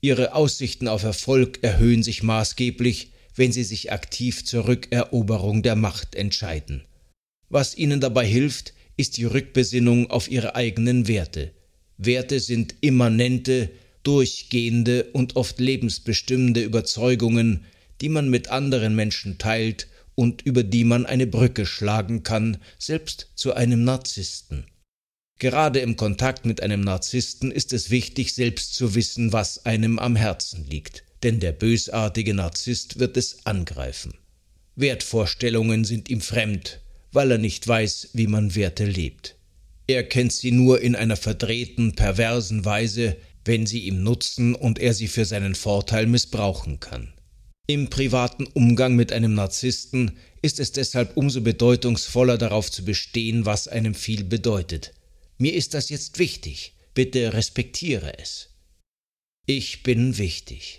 Ihre Aussichten auf Erfolg erhöhen sich maßgeblich, wenn Sie sich aktiv zur Rückeroberung der Macht entscheiden. Was Ihnen dabei hilft, ist die Rückbesinnung auf Ihre eigenen Werte. Werte sind immanente, durchgehende und oft lebensbestimmende Überzeugungen, die man mit anderen Menschen teilt und über die man eine Brücke schlagen kann, selbst zu einem Narzissten. Gerade im Kontakt mit einem Narzissten ist es wichtig, selbst zu wissen, was einem am Herzen liegt, denn der bösartige Narzisst wird es angreifen. Wertvorstellungen sind ihm fremd, weil er nicht weiß, wie man Werte lebt. Er kennt sie nur in einer verdrehten, perversen Weise, wenn sie ihm nutzen und er sie für seinen Vorteil missbrauchen kann. Im privaten Umgang mit einem Narzissten ist es deshalb umso bedeutungsvoller, darauf zu bestehen, was einem viel bedeutet. Mir ist das jetzt wichtig, bitte respektiere es. Ich bin wichtig.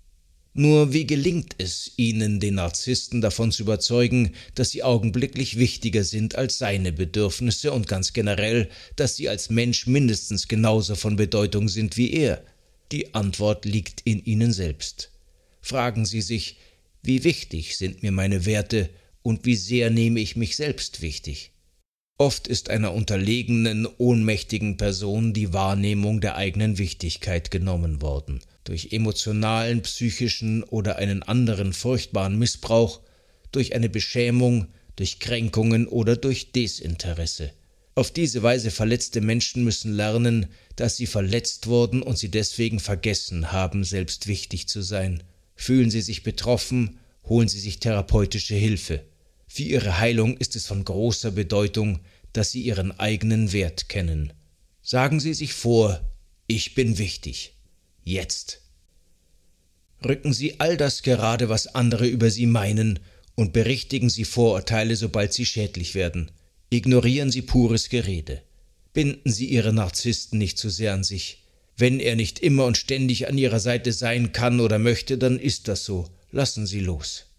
Nur wie gelingt es Ihnen, den Narzissten davon zu überzeugen, dass Sie augenblicklich wichtiger sind als seine Bedürfnisse und ganz generell, dass Sie als Mensch mindestens genauso von Bedeutung sind wie er? Die Antwort liegt in Ihnen selbst. Fragen Sie sich, wie wichtig sind mir meine Werte und wie sehr nehme ich mich selbst wichtig? Oft ist einer unterlegenen, ohnmächtigen Person die Wahrnehmung der eigenen Wichtigkeit genommen worden. Durch emotionalen, psychischen oder einen anderen furchtbaren Missbrauch, durch eine Beschämung, durch Kränkungen oder durch Desinteresse. Auf diese Weise verletzte Menschen müssen lernen, dass sie verletzt wurden und sie deswegen vergessen haben, selbst wichtig zu sein. Fühlen Sie sich betroffen, holen Sie sich therapeutische Hilfe. Für Ihre Heilung ist es von großer Bedeutung, dass Sie Ihren eigenen Wert kennen. Sagen Sie sich vor, ich bin wichtig. Jetzt. Rücken Sie all das gerade, was andere über Sie meinen, und berichtigen Sie Vorurteile, sobald sie schädlich werden. Ignorieren Sie pures Gerede. Binden Sie Ihren Narzissten nicht zu sehr an sich. Wenn er nicht immer und ständig an Ihrer Seite sein kann oder möchte, dann ist das so. Lassen Sie los.